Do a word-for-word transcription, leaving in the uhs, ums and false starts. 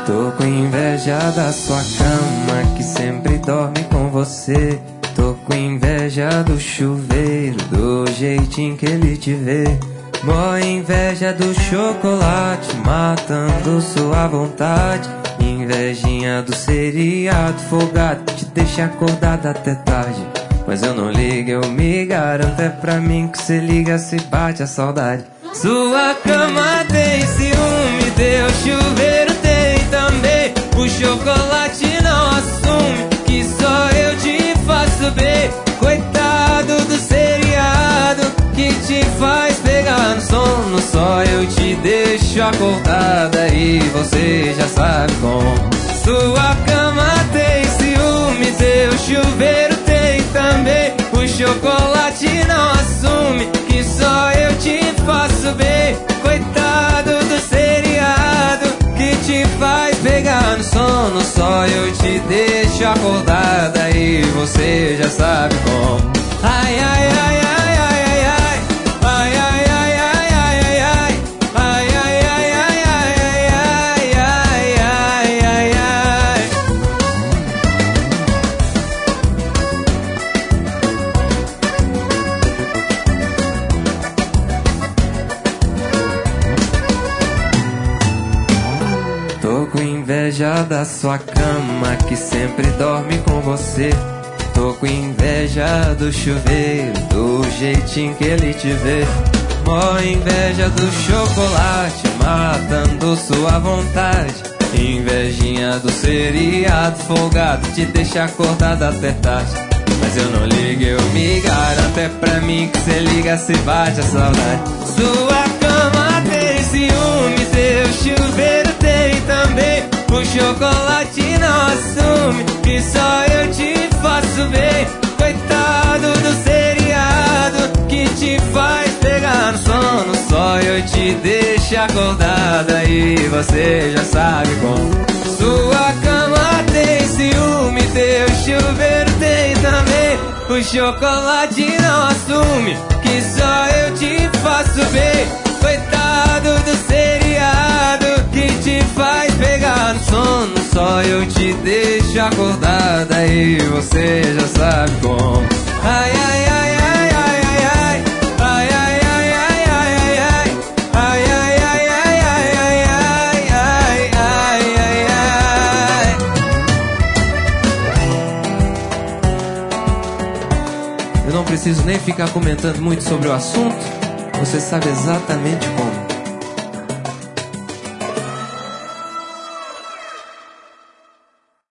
Tô com inveja da sua cama que sempre dorme com você. Tô com inveja do chuveiro, do jeitinho que ele te vê. Mó inveja do chocolate, matando sua vontade. Invejinha do seriado folgado, te deixa acordado até tarde. Mas eu não ligo, eu me garanto, é pra mim que cê liga se bate a saudade. Sua cama tem ciúme, teu chuveiro tem também. O chocolate não assume que só eu te faço bem. Coitado do seriado que te faz pegar no sono, só eu te deixo acordada e você já sabe como. Sua cama tem ciúme, teu chuveiro tem também. O chocolate não assume que só eu te faço bem. Coitado do seriado que te faz pegar no sono, só eu te deixo acordada e você já sabe como. Ai, ai, ai, ai, ai, ai, ai. Ai, ai, ai, ai, ai, ai, ai. Ai, ai, ai, ai, ai, ai, ai, ai, ai, ai. Tô com inveja da sua cama que sempre dorme com você. Tô com inveja do chuveiro, do jeitinho que ele te vê. Mó inveja do chocolate, matando sua vontade. Invejinha do seriado folgado, te deixa acordada até tarde. Mas eu não ligo, eu me garanto, é pra mim que cê liga se bate a saudade. Sua cama tem ciúme, seu chuveiro tem também. O chocolate não assume que só eu te faço bem. Coitado do seriado que te faz pegar no sono, só eu te deixo acordada e você já sabe como. Sua cama tem ciúme, teu chuveiro tem também. O chocolate não assume que só eu te faço bem. Coitado do seriado que te faz pegar no sono, só eu te deixo acordada e você já sabe como. Ai, ai, ai, ai, ai, ai, ai. Ai, ai, ai, ai, ai, ai, ai. Ai, ai, ai, ai, ai, ai, ai, ai, ai, ai, ai. Eu não preciso nem ficar comentando muito sobre o assunto, você sabe exatamente como.